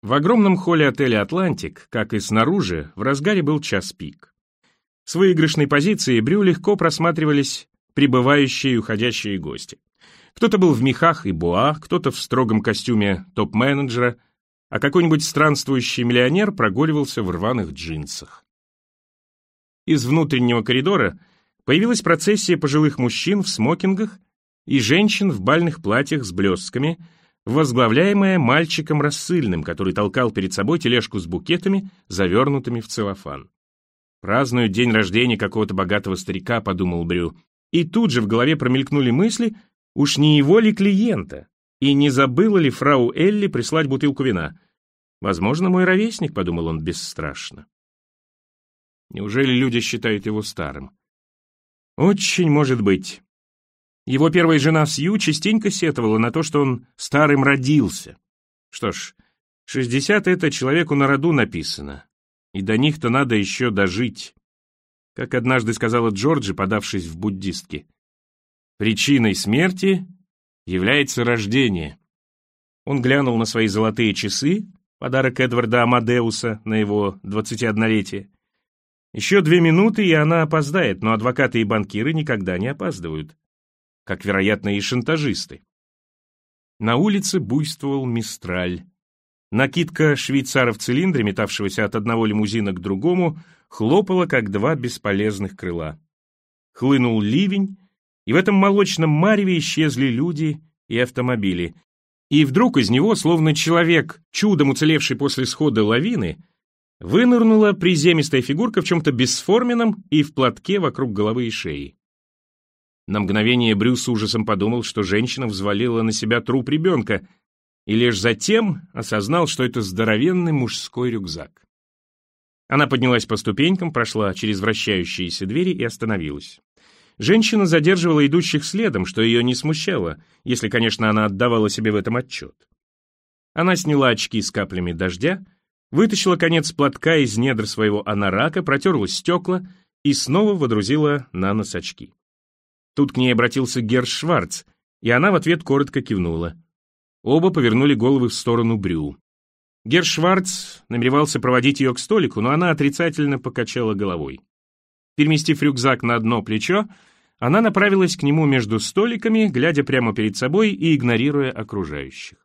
В огромном холле отеля «Атлантик», как и снаружи, в разгаре был час пик. С выигрышной позиции Брю легко просматривались прибывающие и уходящие гости. Кто-то был в мехах и боа, кто-то в строгом костюме топ-менеджера, а какой-нибудь странствующий миллионер прогуливался в рваных джинсах. Из внутреннего коридора появилась процессия пожилых мужчин в смокингах и женщин в бальных платьях с блестками, возглавляемая мальчиком рассыльным, который толкал перед собой тележку с букетами, завернутыми в целлофан. «Празднуют день рождения какого-то богатого старика», — подумал Брю. И тут же в голове промелькнули мысли, уж не его ли клиента, и не забыла ли фрау Элли прислать бутылку вина. «Возможно, мой ровесник», — подумал он бесстрашно. Неужели люди считают его старым? Очень может быть. Его первая жена Сью частенько сетовала на то, что он старым родился. Что ж, 60 — это человеку на роду написано, и до них-то надо еще дожить. Как однажды сказала Джорджи, подавшись в буддистки, причиной смерти является рождение. Он глянул на свои золотые часы, подарок Эдварда Амадеуса на его 21-летие. Еще 2 минуты, и она опоздает, но адвокаты и банкиры никогда не опаздывают. Как, вероятно, и шантажисты. На улице буйствовал мистраль. Накидка швейцара в цилиндре, метавшегося от одного лимузина к другому, хлопала, как 2 бесполезных крыла. Хлынул ливень, и в этом молочном мареве исчезли люди и автомобили. И вдруг из него, словно человек, чудом уцелевший после схода лавины, вынырнула приземистая фигурка в чем-то бесформенном и в платке вокруг головы и шеи. На мгновение Брю с ужасом подумал, что женщина взвалила на себя труп ребенка, и лишь затем осознал, что это здоровенный мужской рюкзак. Она поднялась по ступенькам, прошла через вращающиеся двери и остановилась. Женщина задерживала идущих следом, что ее не смущало, если, конечно, она отдавала себе в этом отчет. Она сняла очки с каплями дождя, вытащила конец платка из недр своего анарака, протерла стекла и снова водрузила на нос очки. Тут к ней обратился Герр Шварц, и она в ответ коротко кивнула. Оба повернули головы в сторону Брю. Герр Шварц намеревался проводить ее к столику, но она отрицательно покачала головой. Переместив рюкзак на одно плечо, она направилась к нему между столиками, глядя прямо перед собой и игнорируя окружающих.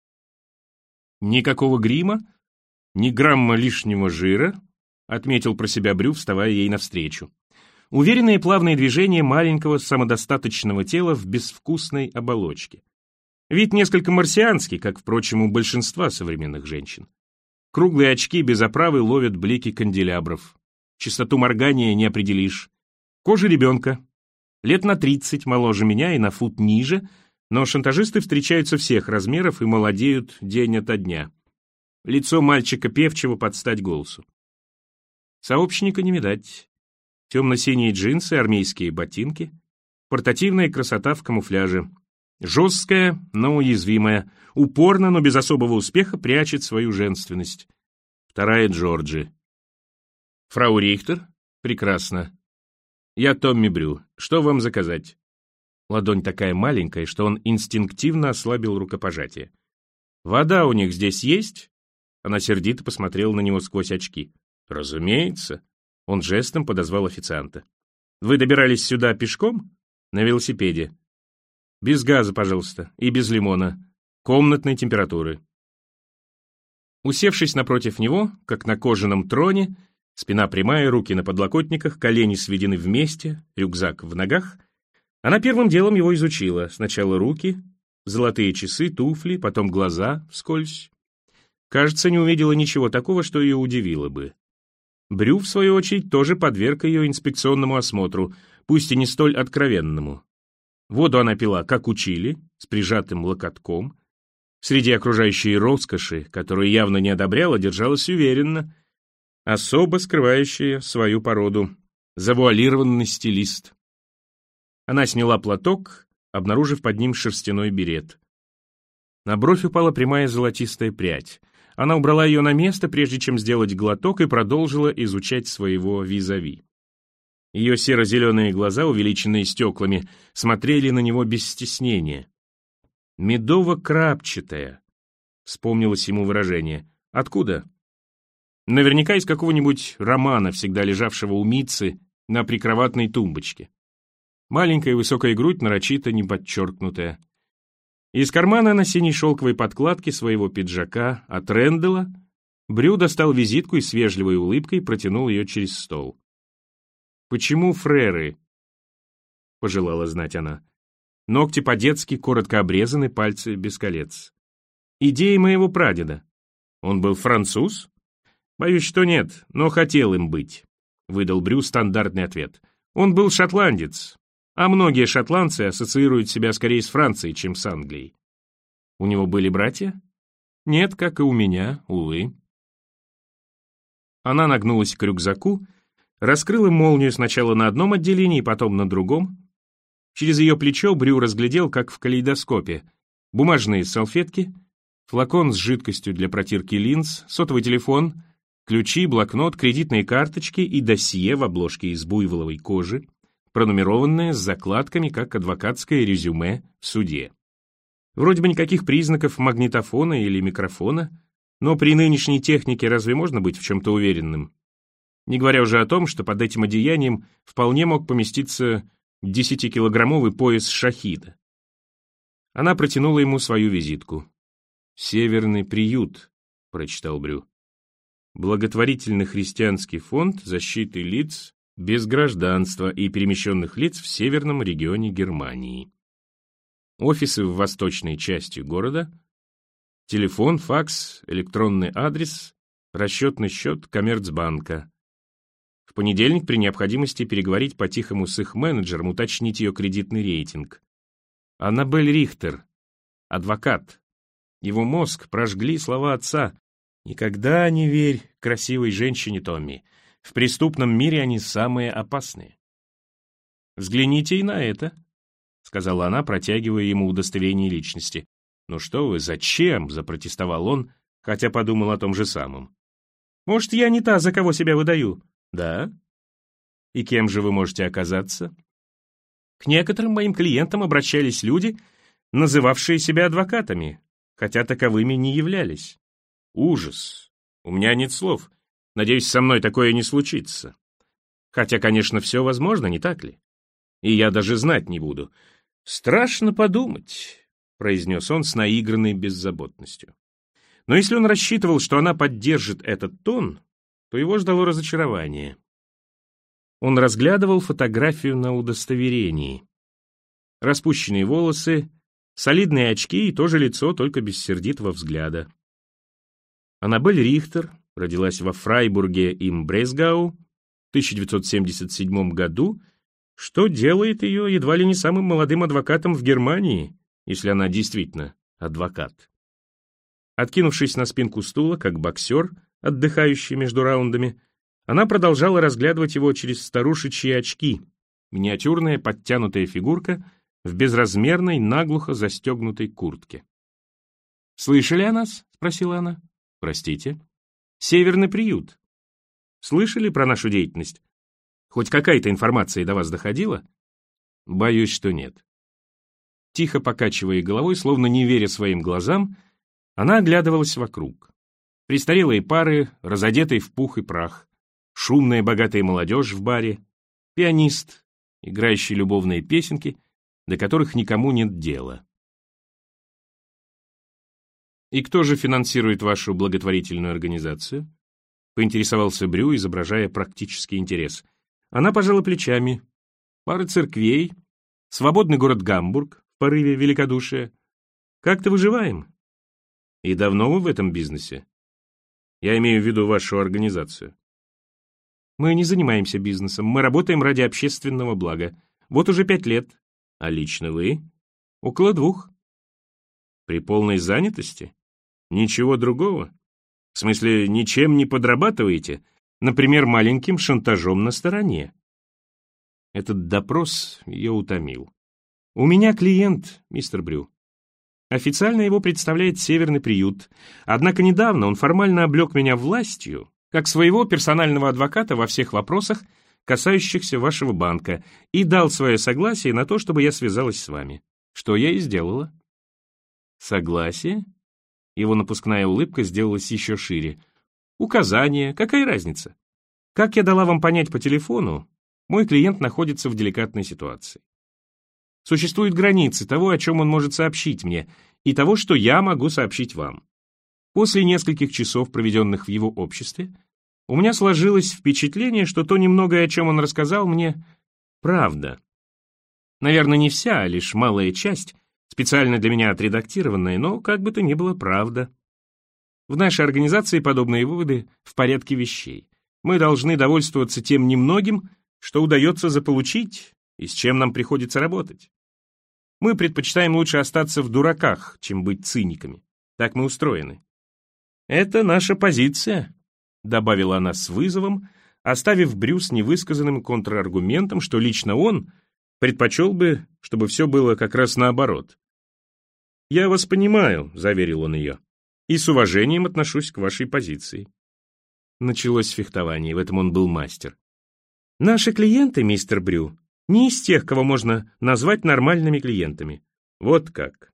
Никакого грима, ни грамма лишнего жира, отметил про себя Брю, вставая ей навстречу. Уверенные плавные движения маленького самодостаточного тела в безвкусной оболочке. Вид несколько марсианский, как, впрочем, у большинства современных женщин. Круглые очки без оправы ловят блики канделябров. Частоту моргания не определишь. Кожа ребенка. Лет на 30 моложе меня и на фут ниже, но шантажисты встречаются всех размеров и молодеют день ото дня. Лицо мальчика певчего под стать голосу. Сообщника не видать. Темно-синие джинсы, армейские ботинки. Портативная красота в камуфляже. Жесткая, но уязвимая. Упорно, но без особого успеха прячет свою женственность. Вторая Джорджи. Фрау Рихтер? Прекрасно. Я Томми Брю. Что вам заказать? Ладонь такая маленькая, что он инстинктивно ослабил рукопожатие. Вода у них здесь есть? Она сердито посмотрела на него сквозь очки. Разумеется. Он жестом подозвал официанта. Вы добирались сюда пешком? На велосипеде. Без газа, пожалуйста, и без лимона. Комнатной температуры. Усевшись напротив него, как на кожаном троне, спина прямая, руки на подлокотниках, колени сведены вместе, рюкзак в ногах, она первым делом его изучила. Сначала руки, золотые часы, туфли, потом глаза вскользь. Кажется, не увидела ничего такого, что ее удивило бы. Брю, в свою очередь, тоже подверг ее инспекционному осмотру, пусть и не столь откровенному. Воду она пила, как учили, с прижатым локотком. Среди окружающей роскоши, которую явно не одобряла, держалась уверенно, особо скрывающая свою породу, завуалированный стилист. Она сняла платок, обнаружив под ним шерстяной берет. На бровь упала прямая золотистая прядь. Она убрала ее на место, прежде чем сделать глоток, и продолжила изучать своего визави. Ее серо-зеленые глаза, увеличенные стеклами, смотрели на него без стеснения. «Медово-крапчатая», — вспомнилось ему выражение. Откуда? Наверняка из какого-нибудь романа, всегда лежавшего у Митцы на прикроватной тумбочке. Маленькая высокая грудь, нарочито не подчеркнутая. Из кармана на синей шелковой подкладке своего пиджака от Рэндала Брю достал визитку и с вежливой улыбкой протянул ее через стол. «Почему фреры?» — пожелала знать она. Ногти по-детски, коротко обрезаны, пальцы без колец. «Идеи моего прадеда. Он был француз?» «Боюсь, что нет, но хотел им быть», — выдал Брю стандартный ответ. «Он был шотландец, а многие шотландцы ассоциируют себя скорее с Францией, чем с Англией». «У него были братья?» «Нет, как и у меня, увы». Она нагнулась к рюкзаку, раскрыла молнию сначала на одном отделении, потом на другом. Через ее плечо Брю разглядел, как в калейдоскопе, бумажные салфетки, флакон с жидкостью для протирки линз, сотовый телефон, ключи, блокнот, кредитные карточки и досье в обложке из буйволовой кожи, пронумерованное с закладками, как адвокатское резюме в суде. Вроде бы никаких признаков магнитофона или микрофона, но при нынешней технике разве можно быть в чем-то уверенным? Не говоря уже о том, что под этим одеянием вполне мог поместиться 10-килограммовый пояс шахида. Она протянула ему свою визитку. «Северный приют», — прочитал Брю. «Благотворительный христианский фонд защиты лиц без гражданства и перемещенных лиц в северном регионе Германии. Офисы в восточной части города. Телефон, факс, электронный адрес, расчетный счет Коммерцбанка. В понедельник при необходимости переговорить по-тихому с их менеджером, уточнить ее кредитный рейтинг. Аннабель Рихтер, адвокат. Его мозг прожгли слова отца. «Никогда не верь красивой женщине, Томми. В преступном мире они самые опасные». «Взгляните и на это», — сказала она, протягивая ему удостоверение личности. «Ну что вы, зачем?» — запротестовал он, хотя подумал о том же самом. «Может, я не та, за кого себя выдаю?» «Да? И кем же вы можете оказаться?» «К некоторым моим клиентам обращались люди, называвшие себя адвокатами, хотя таковыми не являлись. Ужас! У меня нет слов. Надеюсь, со мной такое не случится. Хотя, конечно, все возможно, не так ли? И я даже знать не буду. Страшно подумать», — произнес он с наигранной беззаботностью. Но если он рассчитывал, что она поддержит этот тон, то его ждало разочарование. Он разглядывал фотографию на удостоверении. Распущенные волосы, солидные очки и то же лицо, только без сердитого взгляда. Аннабель Рихтер родилась во Фрайбурге им Бресгау в 1977 году, что делает ее едва ли не самым молодым адвокатом в Германии, если она действительно адвокат. Откинувшись на спинку стула, как боксер, отдыхающий между раундами, она продолжала разглядывать его через старушечьи очки, миниатюрная подтянутая фигурка в безразмерной, наглухо застегнутой куртке. «Слышали о нас?» — спросила она. «Простите?» «Северный приют. Слышали про нашу деятельность? Хоть какая-то информация до вас доходила?» «Боюсь, что нет». Тихо покачивая головой, словно не веря своим глазам, она оглядывалась вокруг. Престарелые пары, разодетые в пух и прах, шумная богатая молодежь в баре, пианист, играющий любовные песенки, до которых никому нет дела. «И кто же финансирует вашу благотворительную организацию?» — поинтересовался Брю, изображая практический интерес. Она пожала плечами. «Пара церквей, свободный город Гамбург в порыве великодушия. Как-то выживаем». «И давно вы в этом бизнесе? Я имею в виду вашу организацию». «Мы не занимаемся бизнесом, мы работаем ради общественного блага. Вот уже 5 лет. А лично вы?» «Около 2». «При полной занятости? Ничего другого? В смысле, ничем не подрабатываете? Например, маленьким шантажом на стороне?» Этот допрос ее утомил. «У меня клиент, мистер Брю. Официально его представляет Северный приют, однако недавно он формально облег меня властью, как своего персонального адвоката во всех вопросах, касающихся вашего банка, и дал свое согласие на то, чтобы я связалась с вами. Что я и сделала». «Согласие?» Его напускная улыбка сделалась еще шире. Указания, какая разница? Как я дала вам понять по телефону, мой клиент находится в деликатной ситуации. Существуют границы того, о чем он может сообщить мне, и того, что я могу сообщить вам. После нескольких часов, проведенных в его обществе, у меня сложилось впечатление, что то немногое, о чем он рассказал мне, правда. Наверное, не вся, а лишь малая часть, специально для меня отредактированная, но, как бы то ни было, правда. В нашей организации подобные выводы в порядке вещей. Мы должны довольствоваться тем немногим, что удается заполучить и с чем нам приходится работать. Мы предпочитаем лучше остаться в дураках, чем быть циниками. Так мы устроены. «Это наша позиция», — добавила она с вызовом, оставив Брю с невысказанным контраргументом, что лично он предпочел бы, чтобы все было как раз наоборот. «Я вас понимаю», — заверил он ее, — «и с уважением отношусь к вашей позиции». Началось фехтование, в этом он был мастер. «Наши клиенты, мистер Брю, не из тех, кого можно назвать нормальными клиентами. Вот как».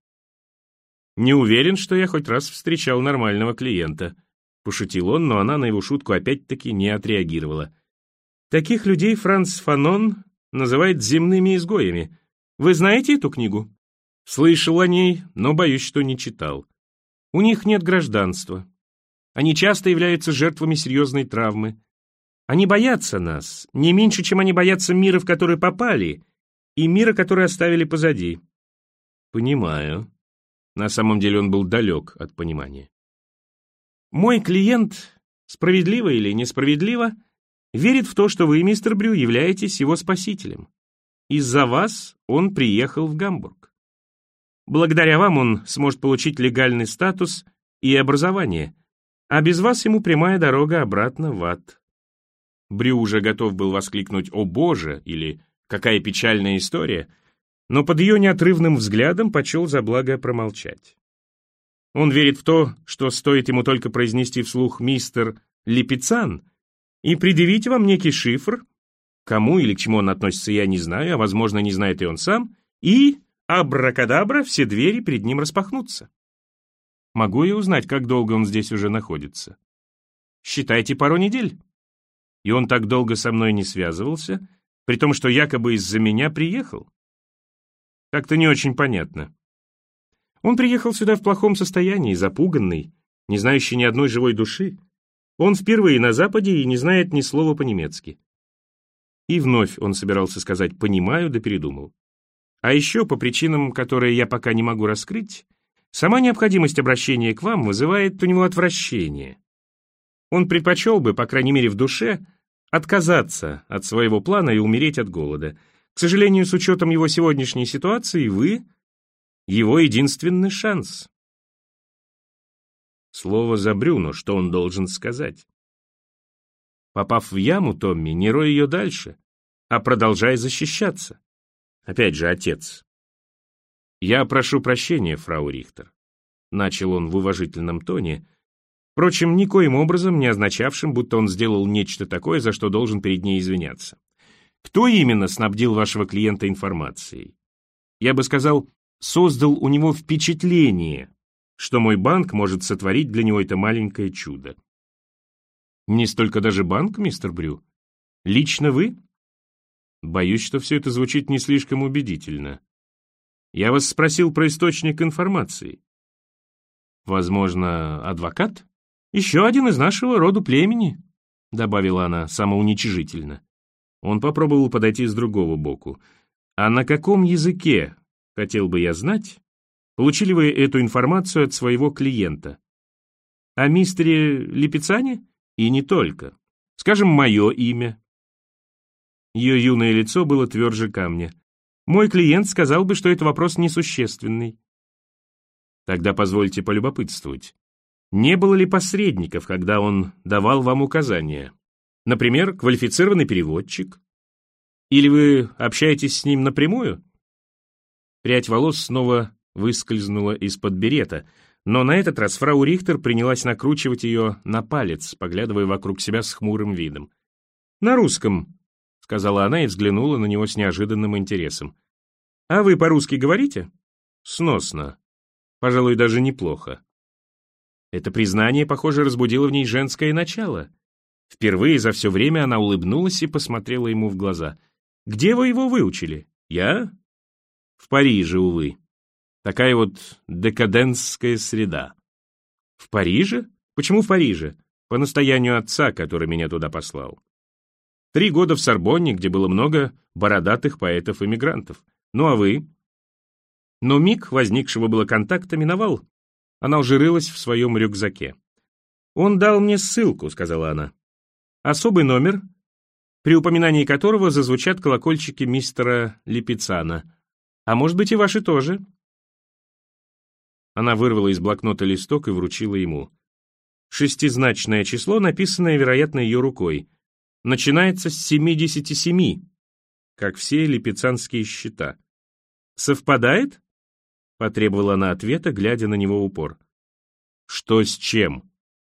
«Не уверен, что я хоть раз встречал нормального клиента», — пошутил он, но она на его шутку опять-таки не отреагировала. «Таких людей Франц Фанон называет земными изгоями. Вы знаете эту книгу?» «Слышал о ней, но боюсь, что не читал. У них нет гражданства. Они часто являются жертвами серьезной травмы. Они боятся нас, не меньше, чем они боятся мира, в который попали, и мира, который оставили позади». «Понимаю». На самом деле он был далек от понимания. «Мой клиент, справедливо или несправедливо, верит в то, что вы, мистер Брю, являетесь его спасителем. Из-за вас он приехал в Гамбург. Благодаря вам он сможет получить легальный статус и образование, а без вас ему прямая дорога обратно в ад». Брю уже готов был воскликнуть «О Боже!» или «Какая печальная история!», но под ее неотрывным взглядом почел за благо промолчать. Он верит в то, что стоит ему только произнести вслух «мистер Липицан» и предъявить вам некий шифр, кому или к чему он относится, я не знаю, а, возможно, не знает и он сам, и, абракадабра, все двери перед ним распахнутся. Могу я узнать, как долго он здесь уже находится? Считайте, пару недель. И он так долго со мной не связывался, при том, что якобы из-за меня приехал. Как-то не очень понятно. Он приехал сюда в плохом состоянии, запуганный, не знающий ни одной живой души. Он впервые на Западе и не знает ни слова по-немецки. И вновь он собирался сказать «понимаю», да передумал. А еще, по причинам, которые я пока не могу раскрыть, сама необходимость обращения к вам вызывает у него отвращение. Он предпочел бы, по крайней мере в душе, отказаться от своего плана и умереть от голода. К сожалению, с учетом его сегодняшней ситуации, вы — его единственный шанс. Слово за Брюно, что он должен сказать? Попав в яму, Томми, не рой ее дальше, а продолжай защищаться. Опять же, отец. «Я прошу прощения, фрау Рихтер», — начал он в уважительном тоне, впрочем, никоим образом не означавшим, будто он сделал нечто такое, за что должен перед ней извиняться. «Кто именно снабдил вашего клиента информацией? Я бы сказал, создал у него впечатление, что мой банк может сотворить для него это маленькое чудо». «Не столько даже банк, мистер Брю? Лично вы?» «Боюсь, что все это звучит не слишком убедительно. Я вас спросил про источник информации. Возможно, адвокат? Еще один из нашего рода племени», — добавила она самоуничижительно. Он попробовал подойти с другого боку. «А на каком языке, хотел бы я знать, получили вы эту информацию от своего клиента? О мистере Липицане? И не только. Скажем, мое имя». Ее юное лицо было тверже камня. «Мой клиент сказал бы, что это вопрос несущественный». «Тогда позвольте полюбопытствовать. Не было ли посредников, когда он давал вам указания? Например, квалифицированный переводчик? Или вы общаетесь с ним напрямую?» Прядь волос снова выскользнула из-под берета, но на этот раз фрау Рихтер принялась накручивать ее на палец, поглядывая вокруг себя с хмурым видом. «На русском», — сказала она и взглянула на него с неожиданным интересом. «А вы по-русски говорите?» «Сносно. Пожалуй, даже неплохо». Это признание, похоже, разбудило в ней женское начало. Впервые за все время она улыбнулась и посмотрела ему в глаза. «Где вы его выучили?» «Я?» «В Париже, увы. Такая вот декадентская среда». «В Париже? Почему в Париже?» «По настоянию отца, который меня туда послал. 3 года в Сорбонне, где было много бородатых поэтов-эмигрантов. Ну а вы?» Но миг возникшего было контакта миновал. Она уже рылась в своем рюкзаке. «Он дал мне ссылку», — сказала она. «Особый номер, при упоминании которого зазвучат колокольчики мистера Липицана. А может быть, и ваши тоже?» Она вырвала из блокнота листок и вручила ему. Шестизначное число, написанное, вероятно, ее рукой. Начинается с 77, как все липицанские счета. «Совпадает?» — потребовала она ответа, глядя на него в упор. «Что с чем?»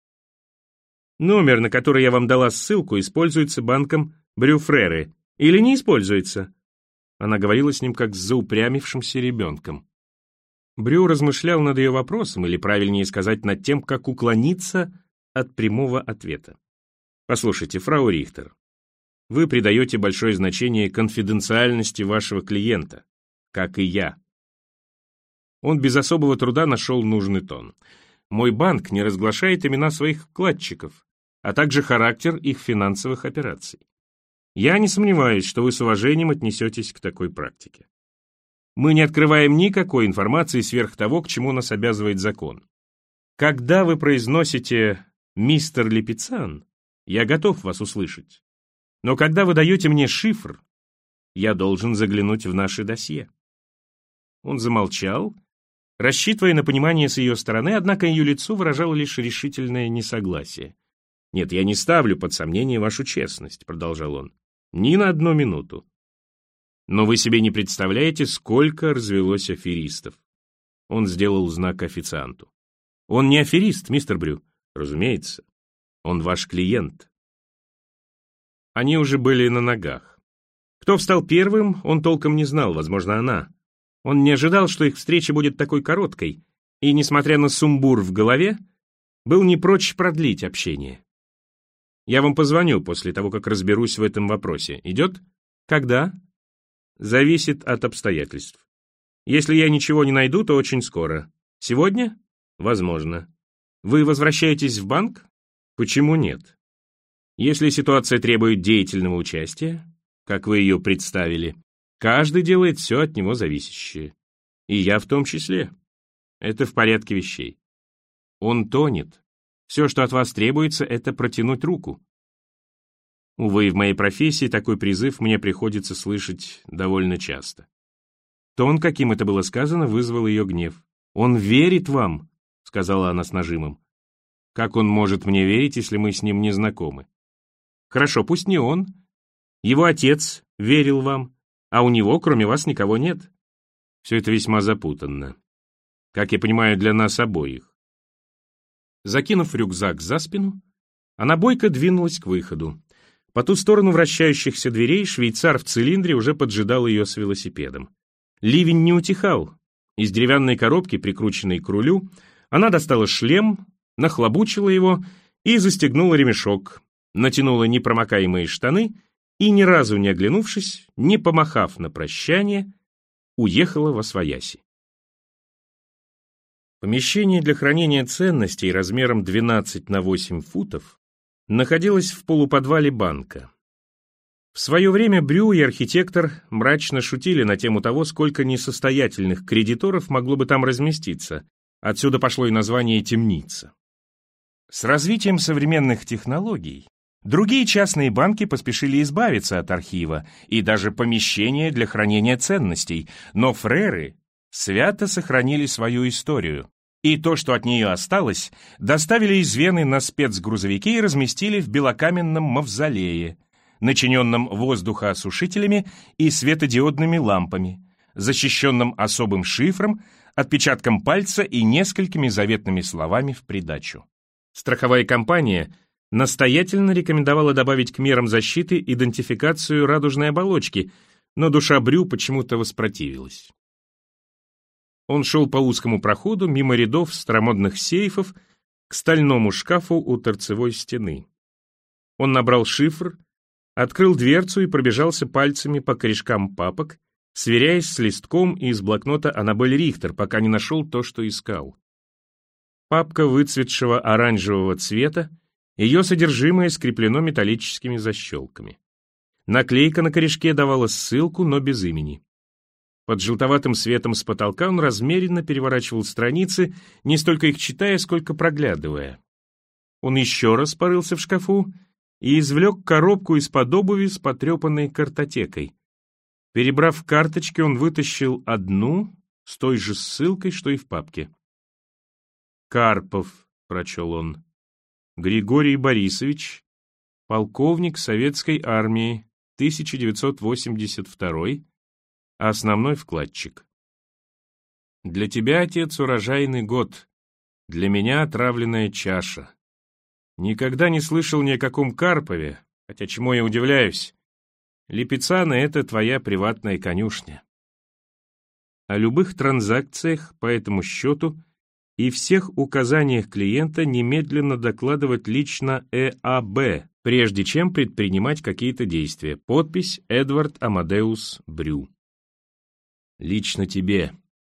«Номер, на который я вам дала ссылку, используется банком Брю-Фреры. Или не используется?» Она говорила с ним, как с заупрямившимся ребенком. Брю размышлял над ее вопросом, или, правильнее сказать, над тем, как уклониться от прямого ответа. «Послушайте, фрау Рихтер, вы придаете большое значение конфиденциальности вашего клиента, как и я». Он без особого труда нашел нужный тон. «Мой банк не разглашает имена своих вкладчиков, а также характер их финансовых операций. Я не сомневаюсь, что вы с уважением отнесетесь к такой практике. Мы не открываем никакой информации сверх того, к чему нас обязывает закон. Когда вы произносите «мистер Липицан», я готов вас услышать. Но когда вы даете мне шифр, я должен заглянуть в наше досье». Он замолчал, рассчитывая на понимание с ее стороны, однако ее лицо выражало лишь решительное несогласие. «Нет, я не ставлю под сомнение вашу честность», — продолжал он. «Ни на одну минуту. Но вы себе не представляете, сколько развелось аферистов». Он сделал знак официанту. «Он не аферист, мистер Брю». «Разумеется. Он ваш клиент». Они уже были на ногах. Кто встал первым, он толком не знал, возможно, она. Он не ожидал, что их встреча будет такой короткой, и, несмотря на сумбур в голове, был не прочь продлить общение. «Я вам позвоню после того, как разберусь в этом вопросе. Идет?» «Когда?» «Зависит от обстоятельств. Если я ничего не найду, то очень скоро. Сегодня? Возможно. Вы возвращаетесь в банк? Почему нет? Если ситуация требует деятельного участия, как вы ее представили, каждый делает все от него зависящее. И я в том числе. Это в порядке вещей. Он тонет. Все, что от вас требуется, это протянуть руку. Увы, в моей профессии такой призыв мне приходится слышать довольно часто». Тон, каким это было сказано, вызвал ее гнев. «Он верит вам», — сказала она с нажимом. «Как он может мне верить, если мы с ним не знакомы?» «Хорошо, пусть не он. Его отец верил вам, а у него, кроме вас, никого нет. Все это весьма запутанно. Как я понимаю, для нас обоих». Закинув рюкзак за спину, она бойко двинулась к выходу. По ту сторону вращающихся дверей швейцар в цилиндре уже поджидал ее с велосипедом. Ливень не утихал. Из деревянной коробки, прикрученной к рулю, она достала шлем, нахлобучила его и застегнула ремешок, натянула непромокаемые штаны и, ни разу не оглянувшись, не помахав на прощание, уехала восвояси. Помещение для хранения ценностей размером 12 на 8 футов находилось в полуподвале банка. В свое время Брю и архитектор мрачно шутили на тему того, сколько несостоятельных кредиторов могло бы там разместиться. Отсюда пошло и название «темница». С развитием современных технологий другие частные банки поспешили избавиться от архива и даже помещения для хранения ценностей, но Фреры свято сохранили свою историю, и то, что от нее осталось, доставили из Вены на спецгрузовике и разместили в белокаменном мавзолее, начиненном воздухоосушителями и светодиодными лампами, защищенном особым шифром, отпечатком пальца и несколькими заветными словами в придачу. Страховая компания настоятельно рекомендовала добавить к мерам защиты идентификацию радужной оболочки, но душа Брю почему-то воспротивилась. Он шел по узкому проходу, мимо рядов старомодных сейфов, к стальному шкафу у торцевой стены. Он набрал шифр, открыл дверцу и пробежался пальцами по корешкам папок, сверяясь с листком из блокнота Аннабель Рихтер, пока не нашел то, что искал. Папка выцветшего оранжевого цвета, ее содержимое скреплено металлическими защелками. Наклейка на корешке давала ссылку, но без имени. Под желтоватым светом с потолка он размеренно переворачивал страницы, не столько их читая, сколько проглядывая. Он еще раз порылся в шкафу и извлек коробку из-под обуви с потрепанной картотекой. Перебрав карточки, он вытащил одну с той же ссылкой, что и в папке. «Карпов», — прочел он, — «Григорий Борисович, полковник Советской армии, 1982, основной вкладчик. Для тебя, отец, урожайный год, для меня отравленная чаша. Никогда не слышал ни о каком Карпове, хотя чему я удивляюсь. Липицано — это твоя приватная конюшня. О любых транзакциях по этому счету и всех указаниях клиента немедленно докладывать лично ЭАБ, прежде чем предпринимать какие-то действия. Подпись Эдвард Амадеус Брю. Лично тебе.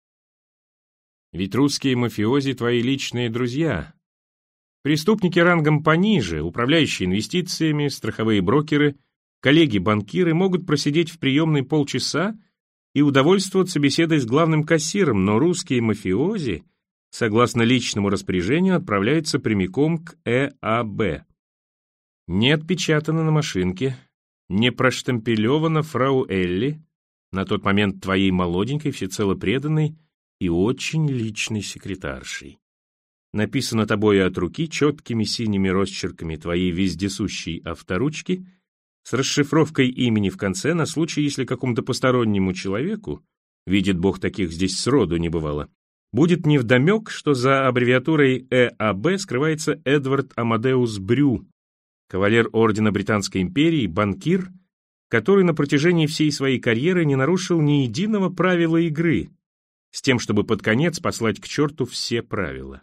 Ведь русские мафиози твои личные друзья. Преступники рангом пониже, управляющие инвестициями, страховые брокеры, коллеги-банкиры могут просидеть в приемной полчаса и удовольствоваться беседой с главным кассиром, но русские мафиози, согласно личному распоряжению, отправляются прямиком к ЭАБ. Не отпечатано на машинке, не проштемпелевано фрау Элли, на тот момент твоей молоденькой, всецело преданной и очень личной секретаршей. Написано тобою от руки четкими синими росчерками твоей вездесущей авторучки с расшифровкой имени в конце на случай, если какому-то постороннему человеку, видит Бог, таких здесь сроду не бывало, будет невдомек, что за аббревиатурой ЭАБ скрывается Эдвард Амадеус Брю, кавалер ордена Британской империи, банкир, который на протяжении всей своей карьеры не нарушил ни единого правила игры, с тем, чтобы под конец послать к черту все правила.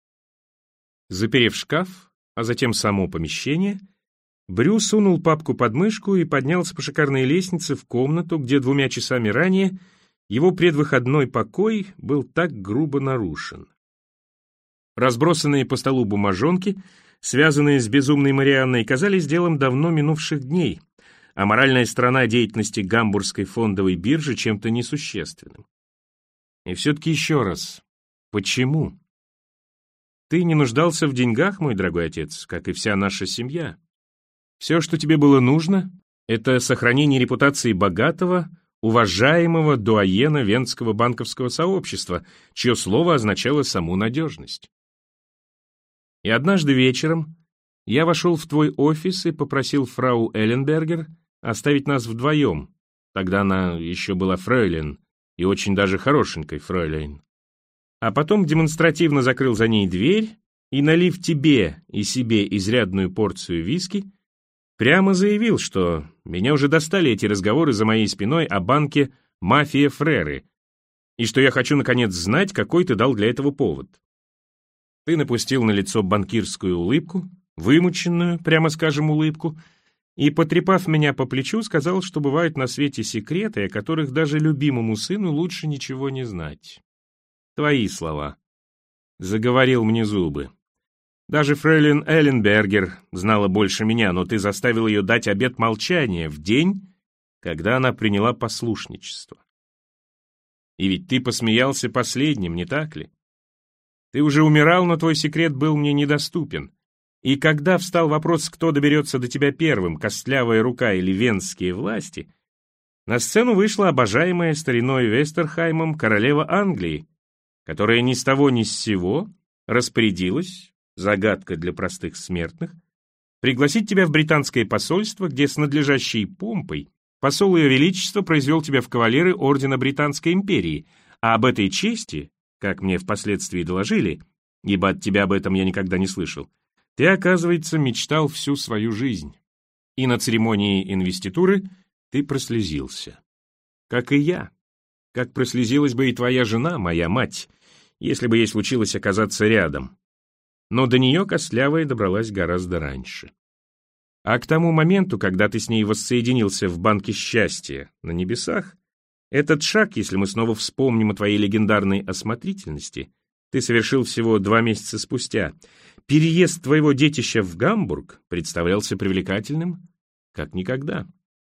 Заперев шкаф, а затем само помещение, Брю сунул папку под мышку и поднялся по шикарной лестнице в комнату, где 2 часами ранее его предвыходной покой был так грубо нарушен. Разбросанные по столу бумажонки, связанные с безумной Марианной, казались делом давно минувших дней, а моральная сторона деятельности Гамбургской фондовой биржи чем-то несущественным. И все-таки еще раз, почему? Ты не нуждался в деньгах, мой дорогой отец, как и вся наша семья. Все, что тебе было нужно, это сохранение репутации богатого, уважаемого дуаена Венского банковского сообщества, чье слово означало саму надежность. И однажды вечером я вошел в твой офис и попросил фрау Элленбергер оставить нас вдвоем. Тогда она еще была фройлен, и очень даже хорошенькой фройлен. А потом демонстративно закрыл за ней дверь и, налив тебе и себе изрядную порцию виски, прямо заявил, что меня уже достали эти разговоры за моей спиной о банке «Мафия Фреры», и что я хочу, наконец, знать, какой ты дал для этого повод. Ты напустил на лицо банкирскую улыбку, вымученную, прямо скажем, улыбку, и, потрепав меня по плечу, сказал, что бывают на свете секреты, о которых даже любимому сыну лучше ничего не знать. Твои слова. Заговорил мне зубы. Даже фрейлин Элленбергер знала больше меня, но ты заставил ее дать обет молчания в день, когда она приняла послушничество. И ведь ты посмеялся последним, не так ли? Ты уже умирал, но твой секрет был мне недоступен. И когда встал вопрос, кто доберется до тебя первым, костлявая рука или венские власти, на сцену вышла обожаемая стариной Вестерхаймом королева Англии, которая ни с того ни с сего распорядилась, загадка для простых смертных, пригласить тебя в британское посольство, где с надлежащей помпой посол Ее Величества произвел тебя в кавалеры ордена Британской империи, а об этой чести, как мне впоследствии доложили, ибо от тебя об этом я никогда не слышал, ты, оказывается, мечтал всю свою жизнь. И на церемонии инвеституры ты прослезился. Как и я. Как прослезилась бы и твоя жена, моя мать, если бы ей случилось оказаться рядом. но до нее костлявая добралась гораздо раньше. А к тому моменту, когда ты с ней воссоединился в банке счастья на небесах, этот шаг, если мы снова вспомним о твоей легендарной осмотрительности, ты совершил всего 2 месяца спустя. Переезд твоего детища в Гамбург представлялся привлекательным, как никогда.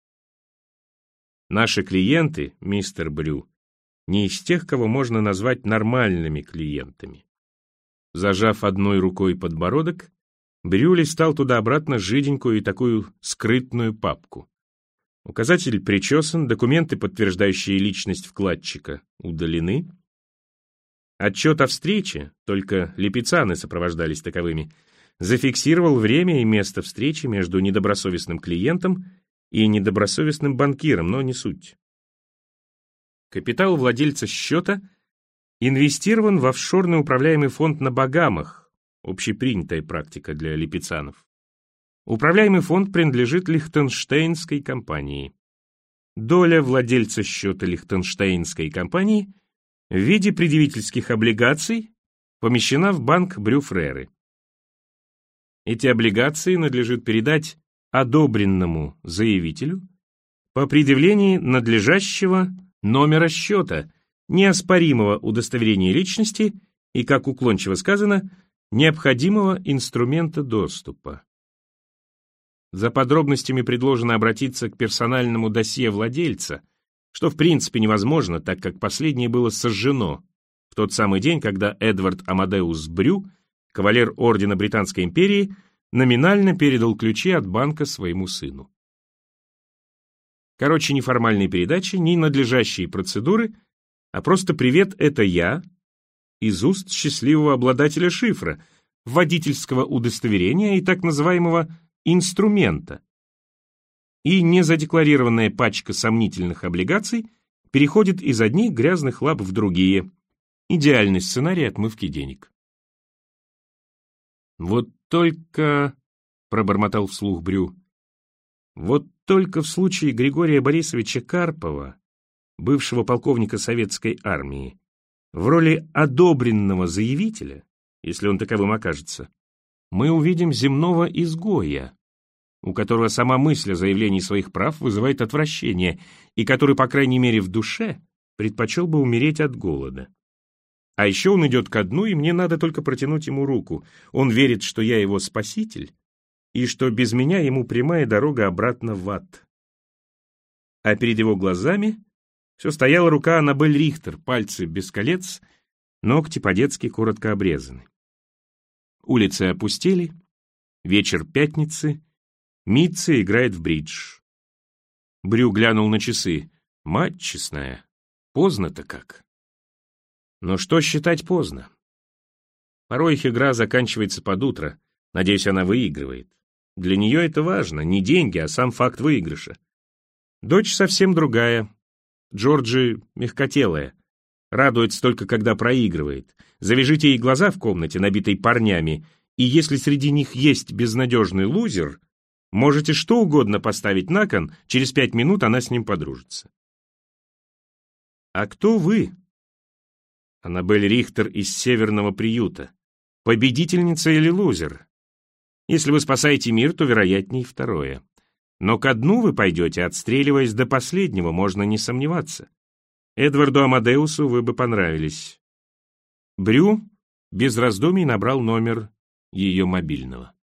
Наши клиенты, мистер Брю, не из тех, кого можно назвать нормальными клиентами. Зажав одной рукой подбородок, Брю листал туда-обратно жиденькую и такую скрытную папку. Указатель причесан, документы, подтверждающие личность вкладчика, удалены. Отчет о встрече, только липицаны сопровождались таковыми, зафиксировал время и место встречи между недобросовестным клиентом и недобросовестным банкиром, но не суть. Капитал владельца счета инвестирован в офшорный управляемый фонд на Багамах, общепринятая практика для липицанов. Управляемый фонд принадлежит Лихтенштейнской компании. Доля владельца счета Лихтенштейнской компании в виде предъявительских облигаций помещена в банк Брю-Фреры. Эти облигации надлежит передать одобренному заявителю по предъявлении надлежащего номера счета, неоспоримого удостоверения личности и, как уклончиво сказано, необходимого инструмента доступа. За подробностями предложено обратиться к персональному досье владельца, что в принципе невозможно, так как последнее было сожжено в тот самый день, когда Эдвард Амадеус Брю, кавалер ордена Британской империи, номинально передал ключи от банка своему сыну. Короче, ни формальной передачи, ни надлежащие процедуры, а просто «привет, это я» из уст счастливого обладателя шифра, водительского удостоверения и так называемого инструмента. И незадекларированная пачка сомнительных облигаций переходит из одних грязных лап в другие. Идеальный сценарий отмывки денег. «Вот только...» — пробормотал вслух Брю. «Вот только в случае Григория Борисовича Карпова, бывшего полковника советской армии, в роли одобренного заявителя, если он таковым окажется, мы увидим земного изгоя, у которого сама мысль о заявлении своих прав вызывает отвращение и который, по крайней мере, в душе предпочел бы умереть от голода. А еще он идет ко дну, и мне надо только протянуть ему руку. Он верит, что я его спаситель, и что без меня ему прямая дорога обратно в ад». А перед его глазами все стояла рука Аннабель Рихтер, пальцы без колец, ногти по-детски коротко обрезаны. Улицы опустели, вечер пятницы, Митца играет в бридж. Брю глянул на часы. Мать честная, поздно-то как. Но что считать поздно? Порой их игра заканчивается под утро, надеюсь, она выигрывает. Для нее это важно, не деньги, а сам факт выигрыша. Дочь совсем другая. Джорджи мягкотелая. Радуется только, когда проигрывает. Завяжите ей глаза в комнате, набитой парнями, и если среди них есть безнадежный лузер, можете что угодно поставить на кон, через 5 минут она с ним подружится. А кто вы? Аннабель Рихтер из Северного приюта. Победительница или лузер? Если вы спасаете мир, то вероятней второе. Но ко дну вы пойдете, отстреливаясь до последнего, можно не сомневаться. Эдварду Амадеусу вы бы понравились. Брю без раздумий набрал номер ее мобильного.